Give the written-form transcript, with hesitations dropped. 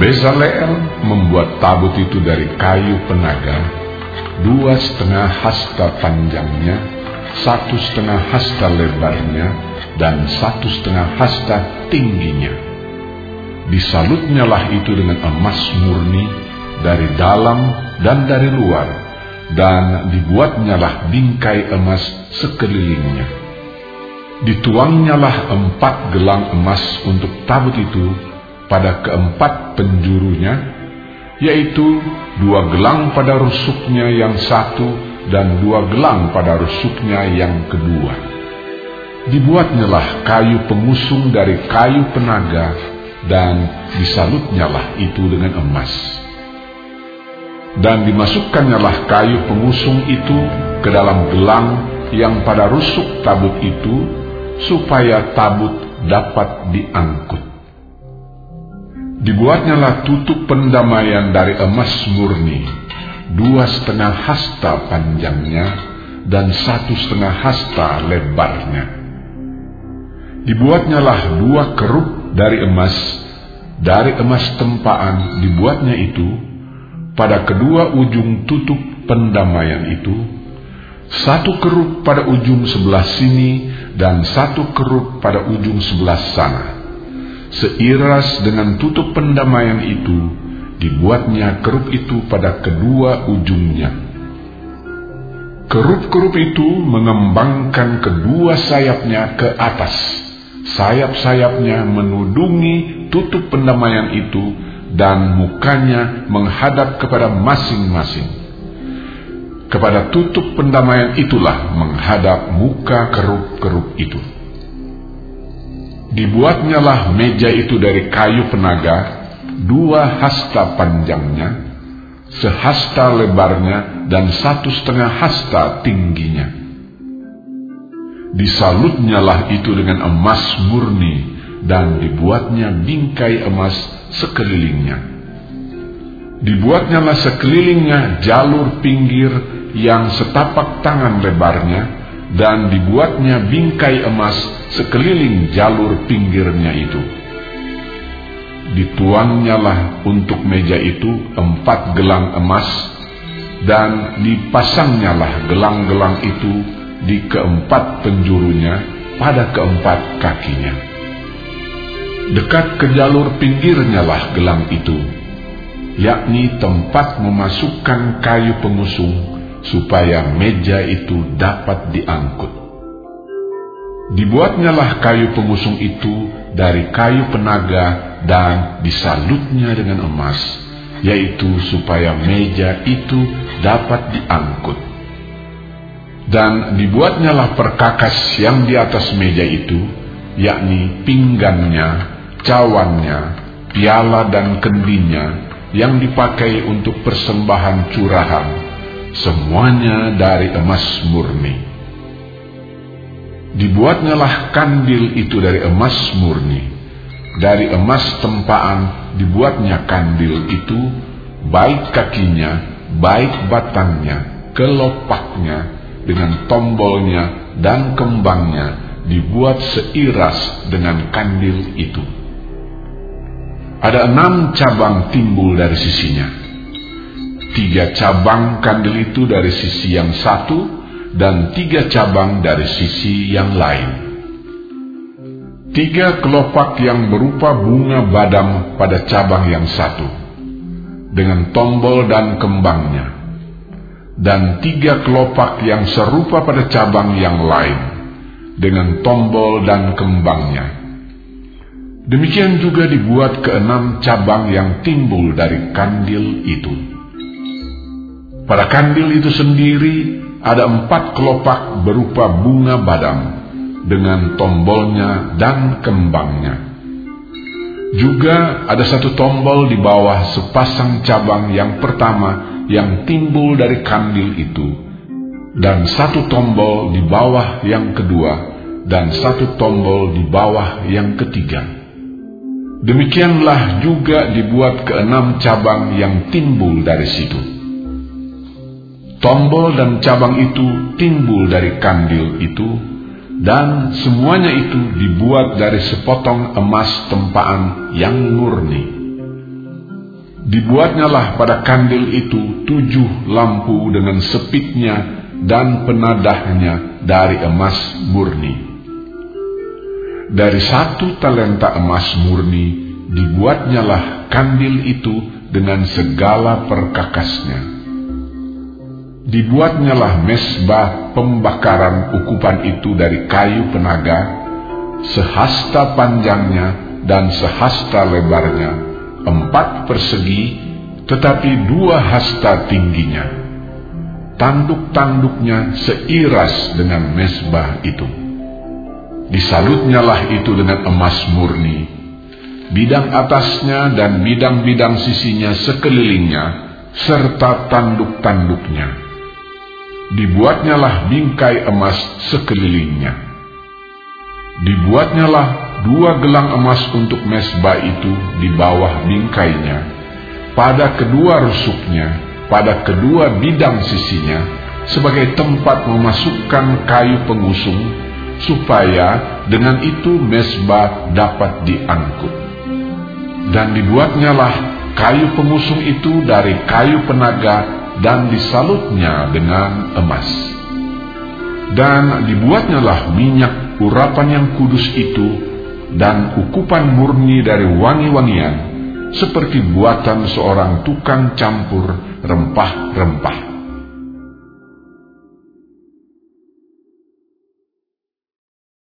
Bezaleel membuat tabut itu dari kayu penaga, 2,5 hasta panjangnya, 1,5 hasta lebarnya, dan 1,5 hasta tingginya. Disalutnyalah itu dengan emas murni dari dalam dan dari luar, dan dibuatnyalah bingkai emas sekelilingnya. Dituangnyalah 4 gelang emas untuk tabut itu pada keempat penjurunya, yaitu 2 gelang pada rusuknya yang satu dan 2 gelang pada rusuknya yang kedua. Dibuatnyalah kayu pengusung dari kayu penaga, dan disalutnyalah itu dengan emas. Dan dimasukkannya kayu pengusung itu ke dalam gelang yang pada rusuk tabut itu, supaya tabut dapat diangkut. Dibuatnyalah tutup pendamaian dari emas murni, 2,5 hasta panjangnya dan 1,5 hasta lebarnya. Dibuatnyalah 2 kerup dari emas tempaan dibuatnya itu pada kedua ujung tutup pendamaian itu, 1 kerup pada ujung sebelah sini dan 1 kerup pada ujung sebelah sana. Seiras dengan tutup pendamaian itu, dibuatnya kerup itu pada kedua ujungnya. Kerup-kerup itu mengembangkan kedua sayapnya ke atas. Sayap-sayapnya menudungi tutup pendamaian itu, dan mukanya menghadap kepada masing-masing. Kepada tutup pendamaian itulah menghadap muka kerup-kerup itu. Dibuatnyalah meja itu dari kayu penaga, 2 hasta panjangnya, 1 hasta lebarnya, dan 1,5 hasta tingginya. Disalutnyalah itu dengan emas murni, dan dibuatnya bingkai emas sekelilingnya. Dibuatnyalah sekelilingnya jalur pinggir yang setapak tangan lebarnya, dan dibuatnya bingkai emas sekeliling jalur pinggirnya itu. Dituangnyalah untuk meja itu 4 gelang emas, dan dipasangnyalah gelang-gelang itu di keempat penjurunya pada keempat kakinya. Dekat ke jalur pinggirnyalah gelang itu, yakni tempat memasukkan kayu pengusung, supaya meja itu dapat diangkut. Dibuatnyalah kayu pengusung itu dari kayu penaga, dan disalutnya dengan emas, yaitu supaya meja itu dapat diangkut. Dan dibuatnyalah perkakas yang di atas meja itu, yakni pinggannya, cawannya, piala dan kendinya yang dipakai untuk persembahan curahan, semuanya dari emas murni. Dibuatnyalah kandil itu dari emas murni. Dari emas tempaan dibuatnya kandil itu, baik kakinya, baik batangnya, kelopaknya, dengan tombolnya dan kembangnya, dibuat seiras dengan kandil itu. Ada 6 cabang timbul dari sisinya. 3 cabang kandil itu dari sisi yang satu, dan 3 cabang dari sisi yang lain. 3 kelopak yang berupa bunga badam pada cabang yang satu, dengan tombol dan kembangnya, dan 3 kelopak yang serupa pada cabang yang lain, dengan tombol dan kembangnya. Demikian juga dibuat ke-6 cabang yang timbul dari kandil itu. Pada kandil itu sendiri ada 4 kelopak berupa bunga badam, dengan tombolnya dan kembangnya. Juga ada 1 tombol di bawah sepasang cabang yang pertama yang timbul dari kandil itu, dan 1 tombol di bawah yang kedua, dan 1 tombol di bawah yang ketiga. Demikianlah juga dibuat ke-6 cabang yang timbul dari situ. Tombol dan cabang itu timbul dari kandil itu, dan semuanya itu dibuat dari sepotong emas tempaan yang murni. Dibuatnyalah pada kandil itu 7 lampu dengan sepitnya dan penadahnya dari emas murni. Dari 1 talenta emas murni dibuatnyalah kandil itu dengan segala perkakasnya. Dibuatnyalah mesbah pembakaran ukupan itu dari kayu penaga, sehasta panjangnya dan sehasta lebarnya, 4 persegi, tetapi 2 hasta tingginya. Tanduk-tanduknya seiras dengan mesbah itu. Disalutnyalah itu dengan emas murni, bidang atasnya dan bidang-bidang sisinya sekelilingnya, serta tanduk-tanduknya. Dibuatnyalah bingkai emas sekelilingnya. Dibuatnyalah 2 gelang emas untuk mesbah itu di bawah bingkainya, pada kedua rusuknya, pada kedua bidang sisinya, sebagai tempat memasukkan kayu pengusung, supaya dengan itu mesbah dapat diangkut. Dan dibuatnyalah kayu pengusung itu dari kayu penaga dan disalutnya dengan emas. Dan dibuatnyalah minyak urapan yang kudus itu dan ukupan murni dari wangi-wangian, seperti buatan seorang tukang campur rempah-rempah.